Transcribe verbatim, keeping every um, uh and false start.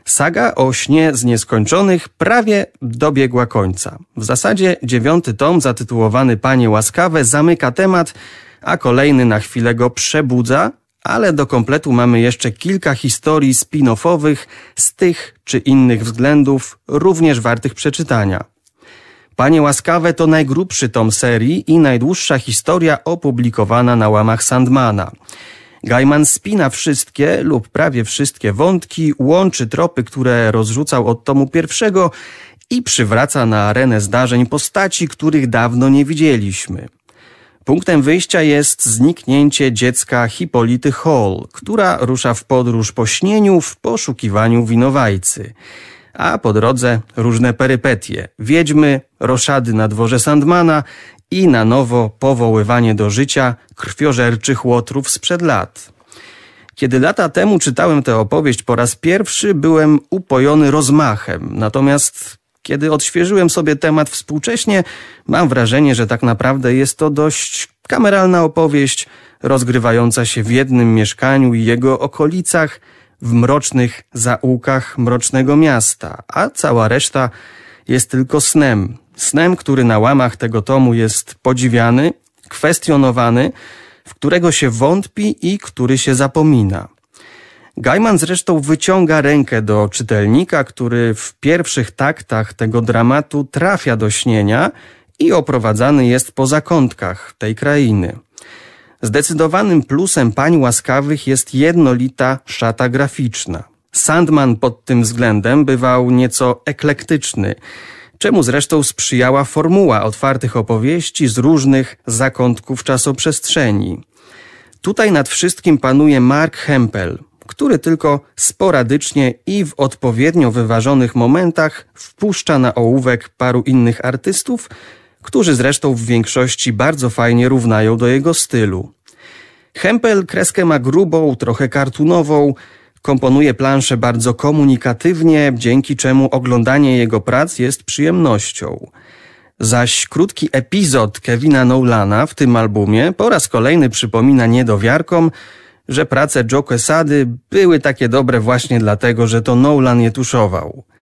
Saga o śnie z nieskończonych prawie dobiegła końca. W zasadzie dziewiąty tom zatytułowany Panie łaskawe zamyka temat, a kolejny na chwilę go przebudza, ale do kompletu mamy jeszcze kilka historii spin-offowych z tych czy innych względów również wartych przeczytania. Panie łaskawe to najgrubszy tom serii i najdłuższa historia opublikowana na łamach Sandmana. Gaiman spina wszystkie lub prawie wszystkie wątki, łączy tropy, które rozrzucał od tomu pierwszego i przywraca na arenę zdarzeń postaci, których dawno nie widzieliśmy. Punktem wyjścia jest zniknięcie dziecka Hipolity Hall, która rusza w podróż po śnieniu w poszukiwaniu winowajcy. A po drodze różne perypetie, wiedźmy, roszady na dworze Sandmana i na nowo powoływanie do życia krwiożerczych łotrów sprzed lat. Kiedy lata temu czytałem tę opowieść po raz pierwszy, byłem upojony rozmachem, natomiast kiedy odświeżyłem sobie temat współcześnie, mam wrażenie, że tak naprawdę jest to dość kameralna opowieść, rozgrywająca się w jednym mieszkaniu i jego okolicach, w mrocznych zaułkach mrocznego miasta, a cała reszta jest tylko snem. Snem, który na łamach tego tomu jest podziwiany, kwestionowany, w którego się wątpi i który się zapomina. Gaiman zresztą wyciąga rękę do czytelnika, który w pierwszych taktach tego dramatu trafia do śnienia i oprowadzany jest po zakątkach tej krainy. Zdecydowanym plusem Pań łaskawych jest jednolita szata graficzna. Sandman pod tym względem bywał nieco eklektyczny, czemu zresztą sprzyjała formuła otwartych opowieści z różnych zakątków czasoprzestrzeni. Tutaj nad wszystkim panuje Mark Hempel, który tylko sporadycznie i w odpowiednio wyważonych momentach wpuszcza na ołówek paru innych artystów, którzy zresztą w większości bardzo fajnie równają do jego stylu. Hempel kreskę ma grubą, trochę kartunową, komponuje planszę bardzo komunikatywnie, dzięki czemu oglądanie jego prac jest przyjemnością. Zaś krótki epizod Kevina Nolana w tym albumie po raz kolejny przypomina niedowiarkom, że prace Joe Quesady były takie dobre właśnie dlatego, że to Nolan je tuszował.